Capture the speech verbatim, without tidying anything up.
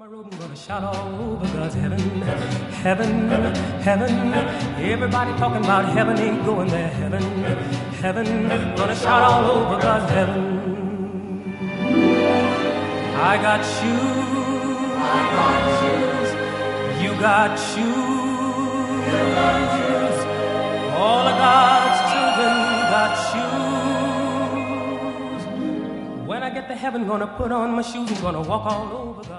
road, I'm gonna shout all over God's heaven, heaven, heaven. Everybody talking about heaven ain't going there. Heaven, heaven. Gonna shout all over God's heaven. I got shoes, I got shoes. You got shoes, you got shoes. All of God's children got shoes. When I get to heaven, gonna put on my shoes and gonna walk all over God.